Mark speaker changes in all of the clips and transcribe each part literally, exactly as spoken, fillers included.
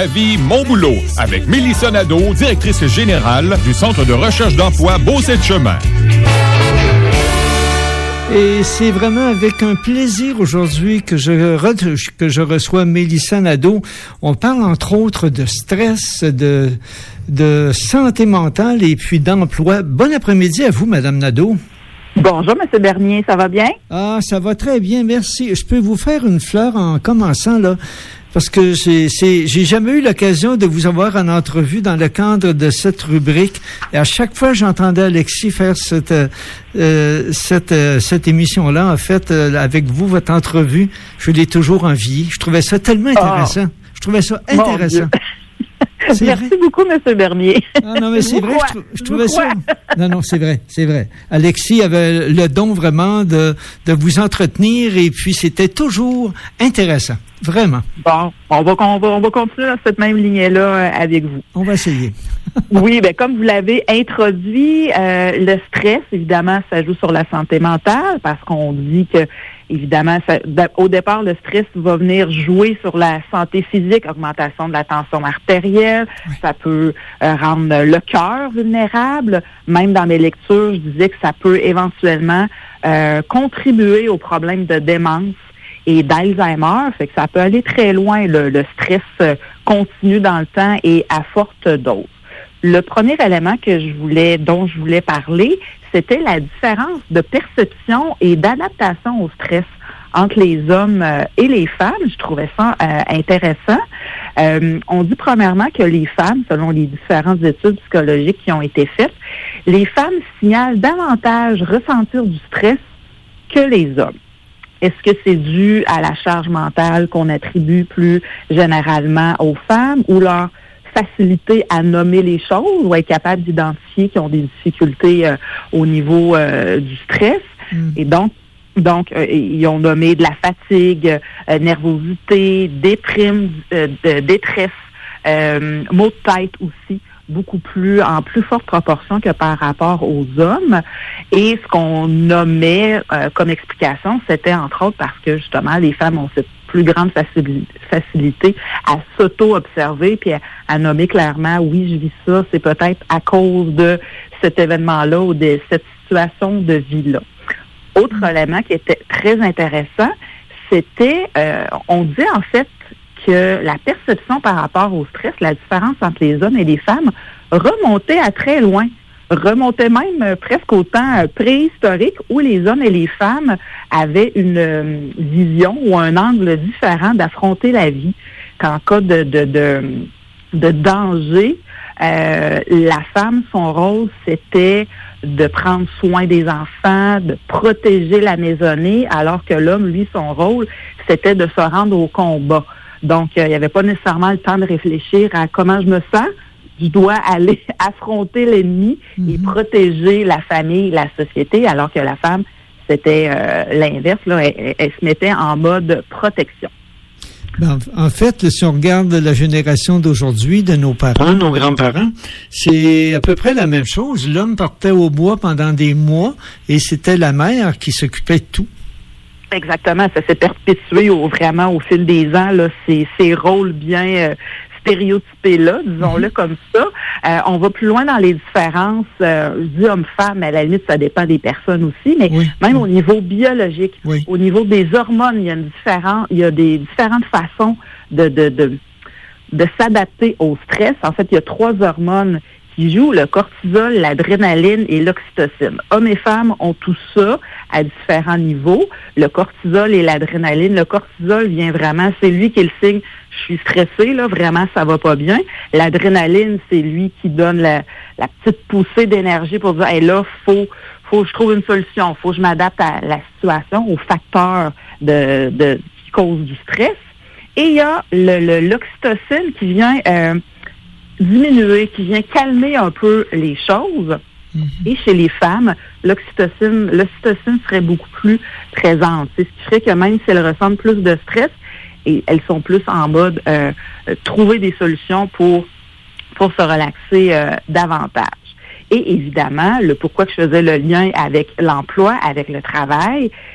Speaker 1: La vie, mon boulot, avec Mélissa Nadeau, directrice générale du Centre de recherche d'emploi Beaucé-de-Chemin.
Speaker 2: Et c'est vraiment avec un plaisir aujourd'hui que je, re- que je reçois Mélissa Nadeau. On parle entre autres de stress, de, de santé mentale et puis d'emploi. Bon après-midi à vous, Madame Nadeau.
Speaker 3: Bonjour, M. Bernier, ça va bien?
Speaker 2: Ah, ça va très bien, merci. Je peux vous faire une fleur en commençant, là, parce que c'est, c'est, j'ai jamais eu l'occasion de vous avoir en entrevue dans le cadre de cette rubrique. Et à chaque fois, j'entendais Alexis faire cette, euh, cette, euh, cette émission-là. En fait, euh, avec vous, votre entrevue, je l'ai toujours enviée. Je trouvais ça tellement intéressant. Oh. Je trouvais ça intéressant.
Speaker 3: C'est Merci vrai. beaucoup, M. Bernier.
Speaker 2: Ah non, mais c'est vrai, je, trou- je trouvais ça... Non, non, c'est vrai, c'est vrai. Alexis avait le don vraiment de, de vous entretenir et puis c'était toujours intéressant, vraiment.
Speaker 3: Bon, on va, on va, on va continuer dans cette même lignée-là avec vous.
Speaker 2: On va essayer.
Speaker 3: Oui, bien, comme vous l'avez introduit, euh, le stress, évidemment, ça joue sur la santé mentale parce qu'on dit que évidemment, ça, au départ, le stress va venir jouer sur la santé physique, augmentation de la tension artérielle. Oui. Ça peut euh, rendre le cœur vulnérable. Même dans mes lectures, je disais que ça peut éventuellement euh, contribuer aux problèmes de démence et d'Alzheimer. Fait que ça peut aller très loin. Le, le stress euh, continue dans le temps et à forte dose. Le premier élément que je voulais, dont je voulais parler, c'était la différence de perception et d'adaptation au stress entre les hommes euh, et les femmes. Je trouvais ça euh, intéressant. Euh, on dit premièrement que les femmes, selon les différentes études psychologiques qui ont été faites, les femmes signalent davantage ressentir du stress que les hommes. Est-ce que c'est dû à la charge mentale qu'on attribue plus généralement aux femmes ou leur facilité à nommer les choses ou être capable d'identifier qu'ils ont des difficultés euh, au niveau euh, du stress. Mm. Et donc, donc euh, ils ont nommé de la fatigue, euh, nervosité, déprime, euh, de, détresse, euh, maux de tête aussi, beaucoup plus, en plus forte proportion que par rapport aux hommes. Et ce qu'on nommait euh, comme explication, c'était entre autres parce que justement, les femmes ont cette plus grande facilité à s'auto-observer puis à, à nommer clairement, oui, je vis ça, c'est peut-être à cause de cet événement-là ou de cette situation de vie-là. Autre mmh. élément qui était très intéressant, c'était, euh, on dit en fait que la perception par rapport au stress, la différence entre les hommes et les femmes remontait à très loin. Remontait même euh, presque au temps euh, préhistorique où les hommes et les femmes avaient une euh, vision ou un angle différent d'affronter la vie. Qu'en cas de, de, de, de danger, euh, la femme, son rôle, c'était de prendre soin des enfants, de protéger la maisonnée, alors que l'homme, lui, son rôle, c'était de se rendre au combat. Donc, euh, il n'y avait pas nécessairement le temps de réfléchir à comment je me sens. Je dois aller affronter l'ennemi mm-hmm. et protéger la famille, la société, alors que la femme, c'était euh, l'inverse. Là, elle, elle, elle se mettait en mode protection.
Speaker 2: Ben, en fait, si on regarde la génération d'aujourd'hui, de nos parents, nos grands-parents, c'est à peu près la même chose. L'homme partait au bois pendant des mois et c'était la mère qui s'occupait de tout.
Speaker 3: Exactement, ça s'est perpétué au, vraiment au fil des ans, là, ces, ces rôles bien euh, stéréotypés-là, disons-le mm-hmm. comme ça. Euh, on va plus loin dans les différences, euh, je dis homme-femme, mais à la limite, ça dépend des personnes aussi, mais oui. même oui. au niveau biologique, oui. au niveau des hormones, il y a une différence, il y a des différentes façons de, de, de, de s'adapter au stress. En fait, il y a trois hormones qui jouent, le cortisol, l'adrénaline et l'oxytocine. Hommes et femmes ont tout ça à différents niveaux. Le cortisol et l'adrénaline, le cortisol vient vraiment, c'est lui qui est le signe, je suis stressé, là, vraiment, ça va pas bien. L'adrénaline, c'est lui qui donne la, la petite poussée d'énergie pour dire, hey, là, faut, faut que je trouve une solution, faut que je m'adapte à la situation, aux facteurs de, de, qui causent du stress. Et il y a le, le, l'oxytocine qui vient, euh, diminuer, qui vient calmer un peu les choses. Mm-hmm. Et chez les femmes, l'oxytocine, l'oxytocine serait beaucoup plus présente. C'est ce qui ferait que même si elles ressentent plus de stress, et elles sont plus en mode euh, euh, trouver des solutions pour pour se relaxer euh, davantage. Et évidemment, le pourquoi que je faisais le lien avec l'emploi, avec le travail,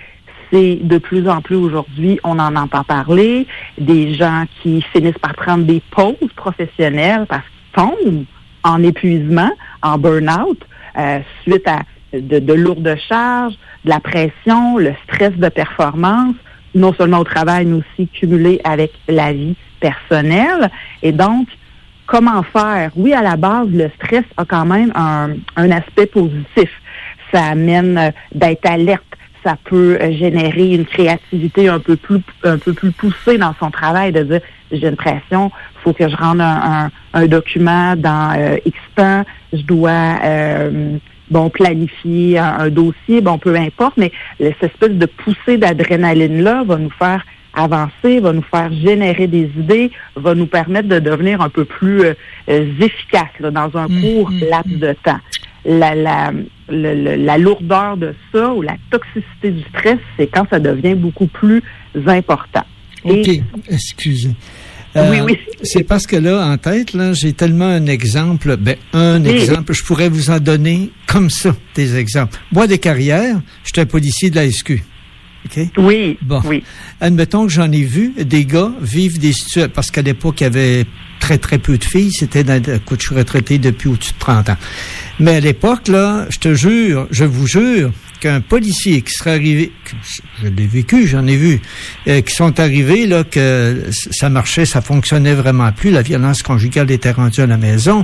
Speaker 3: c'est de plus en plus aujourd'hui, on en entend parler, des gens qui finissent par prendre des pauses professionnelles parce qu'ils tombent en épuisement, en burn-out, euh, suite à de, de lourdes charges, de la pression, le stress de performance, non seulement au travail, mais aussi cumulé avec la vie personnelle. Et donc, comment faire? Oui, à la base, le stress a quand même un, un aspect positif. Ça amène d'être alerte. Ça peut générer une créativité un peu plus un peu plus poussée dans son travail, de dire j'ai une pression, il faut que je rende un, un, un document dans euh, X temps, je dois euh, bon planifier un, un dossier, bon peu importe, mais cette espèce de poussée d'adrénaline-là va nous faire avancer, va nous faire générer des idées, va nous permettre de devenir un peu plus euh, efficaces là, dans un court mmh, laps mmh. de temps. La, la, la, la lourdeur de ça ou la toxicité du stress, c'est quand ça devient beaucoup plus important.
Speaker 2: OK, Et, excusez. Euh, oui, oui. C'est parce que là, en tête, là, j'ai tellement un exemple, ben, un oui. exemple, je pourrais vous en donner comme ça, des exemples. Moi, des carrières, j'étais un policier de la S Q. Okay?
Speaker 3: Oui,
Speaker 2: bon.
Speaker 3: oui.
Speaker 2: Admettons que j'en ai vu des gars vivre des situations, parce qu'à l'époque, il y avait très, très peu de filles. C'était dans, écoute, je suis retraité depuis au-dessus de trente ans. Mais à l'époque, là, je te jure, je vous jure, qu'un policier qui serait arrivé, je l'ai vécu, j'en ai vu, euh, qui sont arrivés, là, que ça marchait, ça fonctionnait vraiment plus, la violence conjugale était rendue à la maison,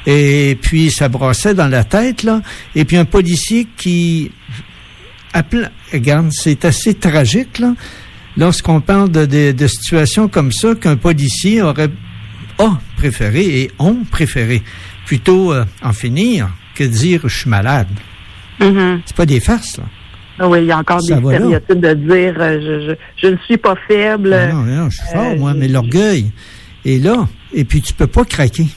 Speaker 2: et puis ça brassait dans la tête, là, et puis un policier qui... Appel, regarde, c'est assez tragique, là, lorsqu'on parle de, de, de situations comme ça, qu'un policier aurait a préféré et ont préféré plutôt euh, en finir que dire je suis malade. Mm-hmm. C'est pas des farces, là.
Speaker 3: Ah oui, il y a encore ça des stéréotypes de dire euh, je, je, je ne suis pas faible.
Speaker 2: Non, non, non je suis fort, euh, moi, mais l'orgueil est là. Et puis tu peux pas craquer.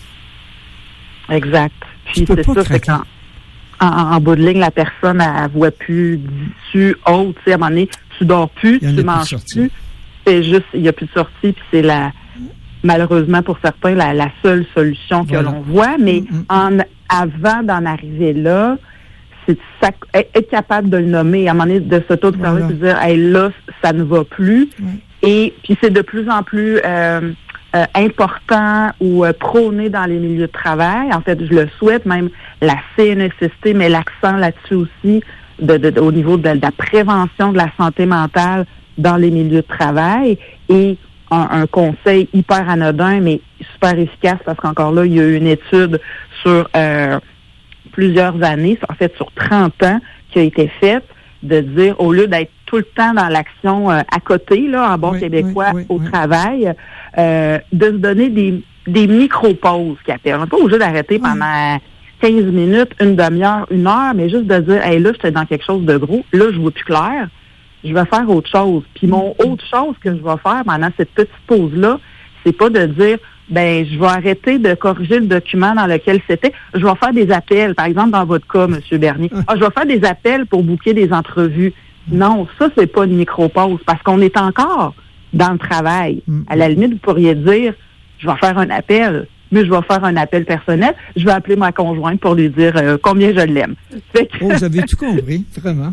Speaker 3: Exact. Puis
Speaker 2: tu peux
Speaker 3: c'est
Speaker 2: pas
Speaker 3: ça,
Speaker 2: craquer.
Speaker 3: c'est quand En, en bout de ligne, la personne, elle, elle voit plus d'issue haute. Tu sais, à un moment donné, tu dors plus, tu manges plus. C'est juste, il n'y a plus de sortie, puis c'est la, malheureusement pour certains, la, la seule solution que voilà. l'on voit. Mais mm-hmm. en, avant d'en arriver là, c'est ça, être capable de le nommer, à un moment donné, de s'auto-observer, voilà. de dire, hey, là, ça ne va plus. Mm. Et puis c'est de plus en plus euh, euh, important ou euh, prôné dans les milieux de travail. En fait, je le souhaite, même la C N S S T met l'accent là-dessus aussi, de, de, de, au niveau de, de la prévention de la santé mentale dans les milieux de travail. Et un, un conseil hyper anodin, mais super efficace, parce qu'encore là, il y a eu une étude sur euh, plusieurs années, en fait sur trente ans, qui a été faite, de dire, au lieu d'être tout le temps dans l'action euh, à côté, là, en bon oui, québécois, oui, oui, au oui. travail, euh, de se donner des, des micro-pauses qui appellent. On n'est pas obligé d'arrêter oui. pendant quinze minutes, une demi-heure, une heure, mais juste de dire, hey, là, j'étais dans quelque chose de gros, là, je vois plus clair, je vais faire autre chose. Puis mon autre chose que je vais faire pendant cette petite pause-là, c'est pas de dire, ben, je vais arrêter de corriger le document dans lequel c'était. Je vais faire des appels. Par exemple, dans votre cas, M. Bernier. Ah, je vais faire des appels pour booker des entrevues. Non, ça, c'est pas une micro-pause parce qu'on est encore dans le travail. À la limite, vous pourriez dire, je vais faire un appel, mais je vais faire un appel personnel. Je vais appeler ma conjointe pour lui dire euh, combien je l'aime.
Speaker 2: Que... Oh, vous avez tout compris, vraiment.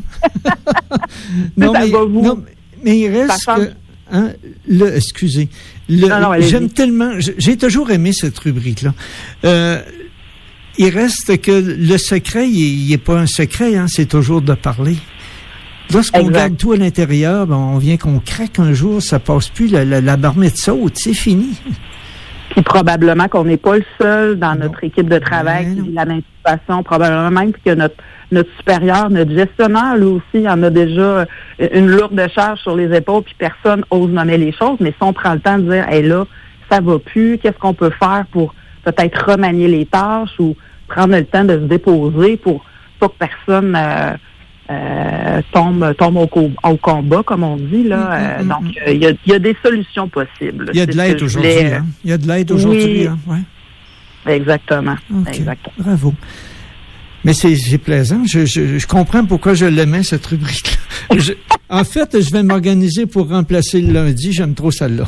Speaker 3: non, ça mais, va vous...
Speaker 2: non, mais il reste que... Hein, le, excusez. Le, non, non, j'aime tellement, j'ai toujours aimé cette rubrique-là. Euh, il reste que le secret, il n'est pas un secret, hein, c'est toujours de parler. Lorsqu'on exact. garde tout à l'intérieur, ben, on vient qu'on craque un jour, ça passe plus, la, la, la marmite saute, c'est fini.
Speaker 3: Puis probablement qu'on n'est pas le seul dans non. notre équipe de travail ben qui vit la même situation, probablement même que notre notre supérieur, notre gestionnaire, lui aussi, il en a déjà une lourde charge sur les épaules, puis personne ose nommer les choses, mais si on prend le temps de dire, hey là, ça va plus, qu'est-ce qu'on peut faire pour peut-être remanier les tâches ou prendre le temps de se déposer pour pas que personne euh, euh, tombe tombe au, co- au combat, comme on dit, là. Mm-hmm. Euh, donc, il euh, y, y a des solutions possibles.
Speaker 2: Il y a de l'aide aujourd'hui, il hein? y a de l'aide aujourd'hui,
Speaker 3: oui.
Speaker 2: hein? Ouais.
Speaker 3: Exactement.
Speaker 2: Okay.
Speaker 3: Exactement.
Speaker 2: Bravo. Mais c'est, c'est plaisant. Je, je, je comprends pourquoi je l'aimais, cette rubrique-là. Je, en fait, je vais m'organiser pour remplacer le lundi. J'aime trop celle-là.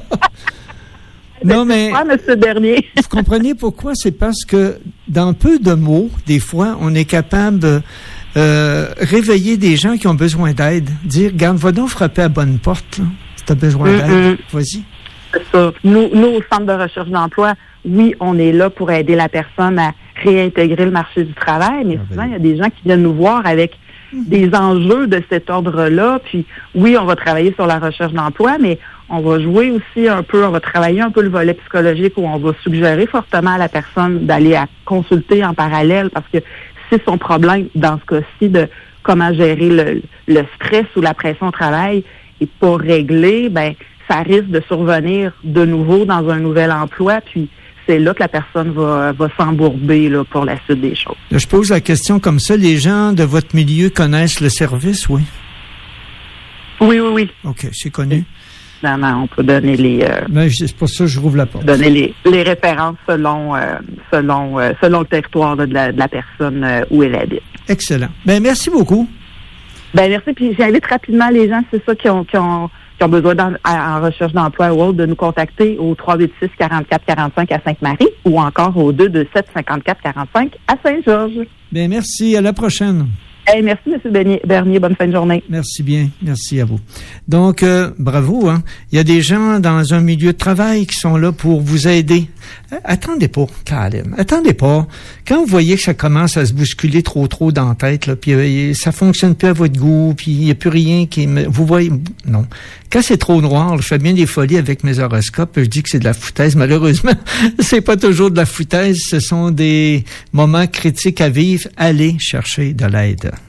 Speaker 2: non, mais...
Speaker 3: Moi, Monsieur Bernier.
Speaker 2: Vous comprenez pourquoi? C'est parce que dans peu de mots, des fois, on est capable euh, réveiller des gens qui ont besoin d'aide. Dire, regarde, va donc frapper à bonne porte, là, si tu as besoin d'aide. Mm-hmm. Vas-y.
Speaker 3: C'est ça. Nous, nous, au Centre de recherche d'emploi, oui, on est là pour aider la personne à réintégrer le marché du travail, mais souvent, il y a des gens qui viennent nous voir avec des enjeux de cet ordre-là. Puis, oui, on va travailler sur la recherche d'emploi, mais on va jouer aussi un peu, on va travailler un peu le volet psychologique où on va suggérer fortement à la personne d'aller à consulter en parallèle parce que si son problème, dans ce cas-ci, de comment gérer le, le stress ou la pression au travail est pas réglé, ben ça risque de survenir de nouveau dans un nouvel emploi, puis c'est là que la personne va, va s'embourber là, pour la suite des choses.
Speaker 2: Je pose la question comme ça, les gens de votre milieu connaissent le service, oui?
Speaker 3: Oui, oui, oui.
Speaker 2: OK, c'est connu.
Speaker 3: Évidemment, on peut donner les... Euh,
Speaker 2: ben, c'est pour ça que je rouvre la porte.
Speaker 3: Donner les, les références selon euh, selon euh, selon le territoire là, de, la, de la personne euh, où elle habite.
Speaker 2: Excellent. Ben merci beaucoup.
Speaker 3: Ben merci, puis j'invite rapidement les gens, c'est ça, qui ont... Qui ont qui ont besoin d'en, en recherche d'emploi ou autre, de nous contacter au trois huit six, quarante-quatre quarante-cinq à Sainte-Marie ou encore au deux deux sept, cinquante-quatre quarante-cinq à Saint-Georges.
Speaker 2: Bien, merci. À la prochaine.
Speaker 3: Hey, merci, M. Bernier. Bonne fin de journée.
Speaker 2: Merci bien. Merci à vous. Donc, euh, bravo. Hein. Il y a des gens dans un milieu de travail qui sont là pour vous aider. Attendez pas, Caroline. Attendez pas. Quand vous voyez que ça commence à se bousculer trop, trop dans la tête, là, puis euh, ça fonctionne plus à votre goût, puis il n'y a plus rien qui... Me, vous voyez... Non. Quand c'est trop noir, je fais bien des folies avec mes horoscopes, je dis que c'est de la foutaise. Malheureusement, c'est pas toujours de la foutaise. Ce sont des moments critiques à vivre. Allez chercher de l'aide.